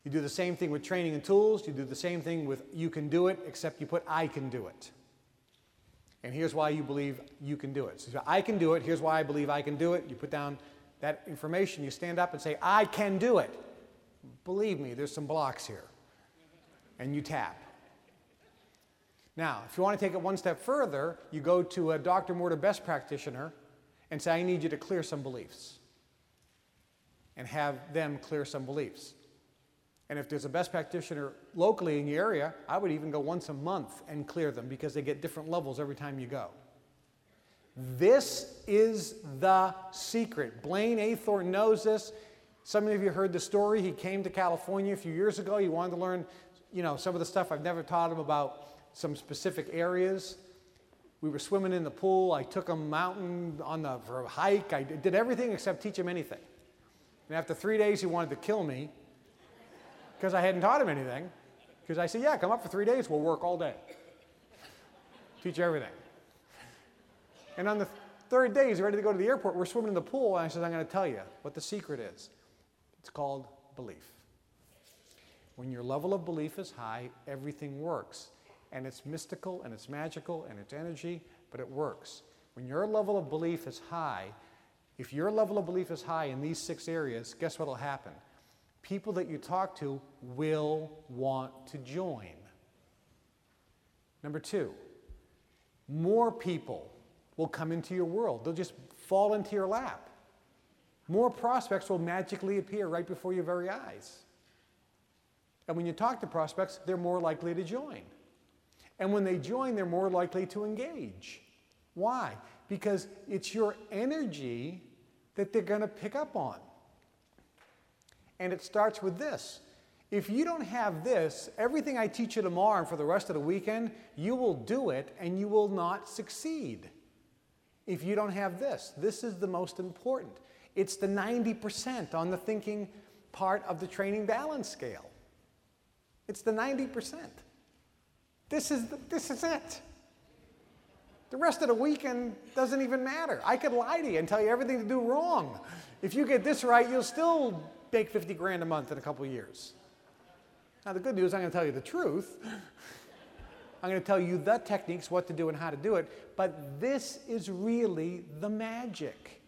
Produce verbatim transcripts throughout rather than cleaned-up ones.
You do the same thing with training and tools. You do the same thing with you can do it, except you put I can do it. And here's why you believe you can do it. So I can do it. Here's why I believe I can do it. You put down that information. You stand up and say, I can do it. Believe me, there's some blocks here. And you tap. Now, if you want to take it one step further, you go to a Doctor Mortar Best practitioner and say, I need you to clear some beliefs. And have them clear some beliefs. And if there's a best practitioner locally in your area, I would even go once a month and clear them because they get different levels every time you go. This is the secret. Blaine A. Thornton knows this. Some of you heard the story. He came to California a few years ago. He wanted to learn, you know, some of the stuff I've never taught him about some specific areas. We were swimming in the pool. I took him mountain on the for a hike. I did everything except teach him anything. And after three days, he wanted to kill me because I hadn't taught him anything. Because I said, yeah, come up for three days. We'll work all day. Teach you everything. And on the third day, he's ready to go to the airport. We're swimming in the pool. And I said, I'm going to tell you what the secret is. It's called belief. When your level of belief is high, everything works. And it's mystical, and it's magical, and it's energy, but it works. When your level of belief is high, if your level of belief is high in these six areas, guess what will happen? People that you talk to will want to join. Number two, more people will come into your world. They'll just fall into your lap. More prospects will magically appear right before your very eyes. And when you talk to prospects, they're more likely to join. And when they join, they're more likely to engage. Why? Because it's your energy that they're going to pick up on. And it starts with this. If you don't have this, everything I teach you tomorrow and for the rest of the weekend, you will do it and you will not succeed. If you don't have this, this is the most important. It's the ninety percent on the thinking part of the training balance scale. It's the ninety percent. This is, the, this is it. The rest of the weekend doesn't even matter. I could lie to you and tell you everything to do wrong. If you get this right, you'll still make fifty grand a month in a couple of years. Now, the good news, I'm going to tell you the truth. I'm going to tell you the techniques, what to do and how to do it. But this is really the magic.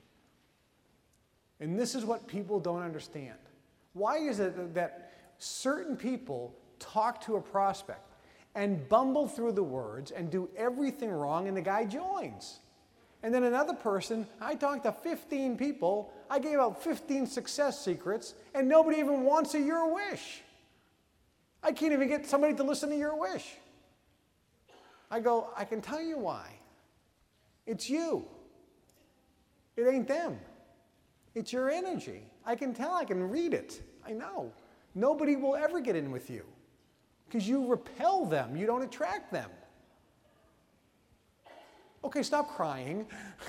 And this is what people don't understand. Why is it that certain people talk to a prospect and bumble through the words and do everything wrong and the guy joins? And then another person, I talked to fifteen people, I gave out fifteen success secrets, and nobody even wants a Your Wish. I can't even get somebody to listen to Your Wish. I go, I can tell you why. It's you. It ain't them. It's your energy. I can tell, I can read it. I know. Nobody will ever get in with you because you repel them. You don't attract them. Okay, stop crying.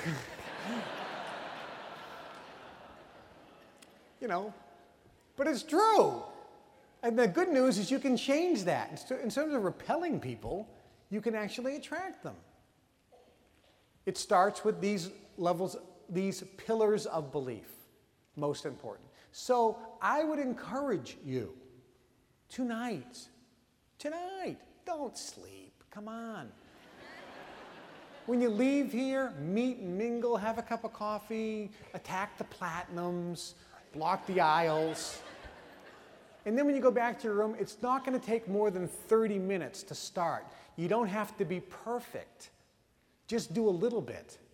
You know, but it's true. And the good news is you can change that. In terms of repelling people, you can actually attract them. It starts with these levels, these pillars of belief, most important. So I would encourage you, tonight, tonight, don't sleep, come on. When you leave here, meet and mingle, have a cup of coffee, attack the platinums, block the aisles. And then when you go back to your room, it's not going to take more than thirty minutes to start. You don't have to be perfect. Just do a little bit.